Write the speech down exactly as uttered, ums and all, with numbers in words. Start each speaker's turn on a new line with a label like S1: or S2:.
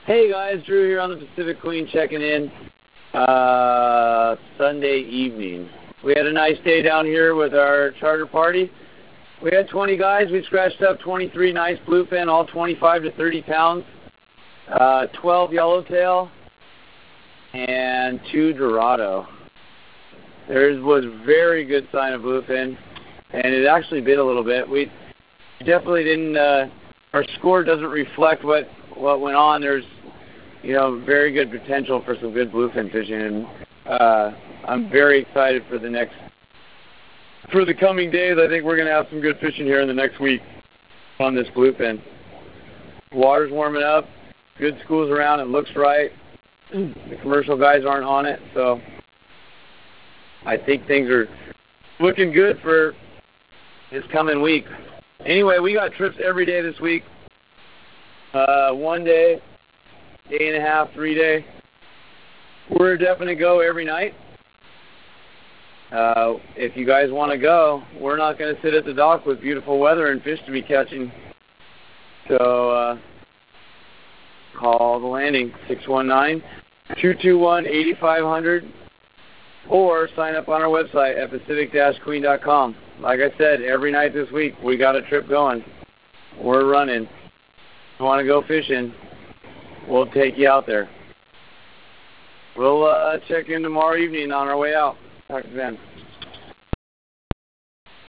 S1: Hey guys, Drew here on the Pacific Queen checking in. Uh, Sunday evening. We had a nice day down here with our charter party. We had twenty guys. We scratched up twenty-three nice bluefin, all twenty-five to thirty pounds, uh, twelve yellowtail, and two dorado. There was very good sign of bluefin, and it actually bit a little bit. We definitely didn't. Uh, our score doesn't reflect what what went on. There's, you know, very good potential for some good bluefin fishing, and uh, I'm very excited for the next, for the coming days. I think we're going to have some good fishing here in the next week on this bluefin. Water's warming up, good schools around, it looks right. The commercial guys aren't on it, so I think things are looking good for this coming week. Anyway, we got trips every day this week. Uh, one day, day and a half, three day. We're definitely go every night. Uh, if you guys want to go, we're not going to sit at the dock with beautiful weather and fish to be catching. So uh, call the landing, six one nine, two two one, eight five zero zero, or sign up on our website at pacific dash queen dot com. Like I said, every night this week we got a trip going. We're running. If you want to go fishing, we'll take you out there. We'll uh, check in tomorrow evening on our way out. Talk to Ben.